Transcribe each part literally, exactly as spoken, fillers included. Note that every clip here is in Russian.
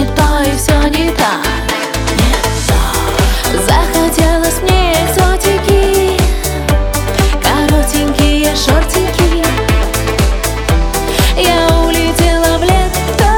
то и все не так, не так. Захотелось мне экзотики, коротенькие шортики. Я улетела в лето,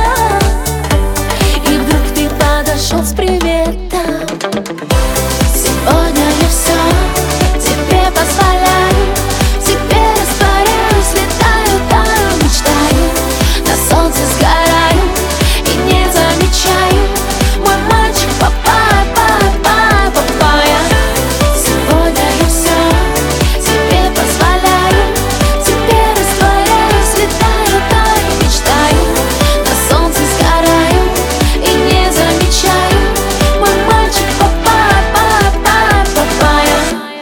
и вдруг ты подошел с приветом. Сегодня я все тебе позволяю, тебе растворяюсь, летаю, таю, мечтаю, на солнце сгораю и не замечаю. Мой мальчик папайя, папайя, папайя. Сегодня я все тебе позволяю, тебе растворяюсь, летаю, таю, мечтаю, на солнце сгораю и не замечаю. Мой мальчик папайя, папайя, папайя.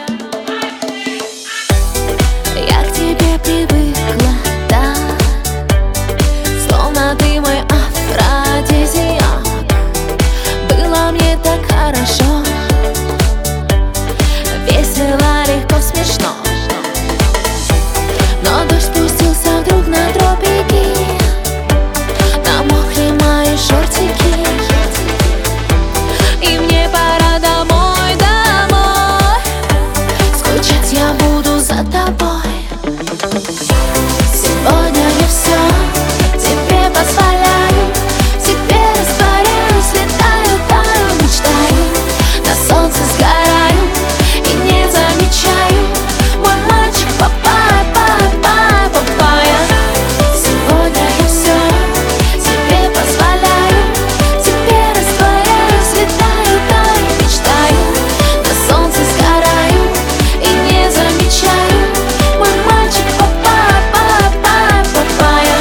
Я к тебе привыкла, да, словно ты мой афродизиак. Было мне так хорошо, весело, легко, смешно. Но дождь спустился вдруг на тропики, намокли мои шортики, и мне пора домой, домой. Скучать я буду за тобой. Сегодня я все тебе позволяю, тебе растворяюсь, летаю, таю, мечтаю, на солнце сгораю и не замечаю. Мой мальчик папайя, папайя, папайя. Сегодня я все тебе позволяю, тебе растворяюсь, летаю, таю, мечтаю, на солнце сгораю и не замечаю. Мой мальчик папайя, папайя, папайя.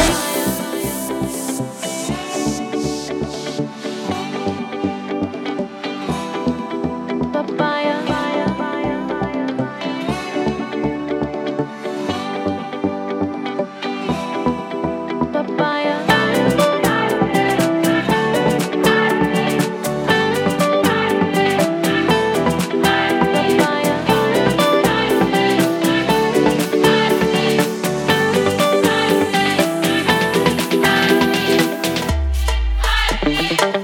Папайя, папайя. Папайя.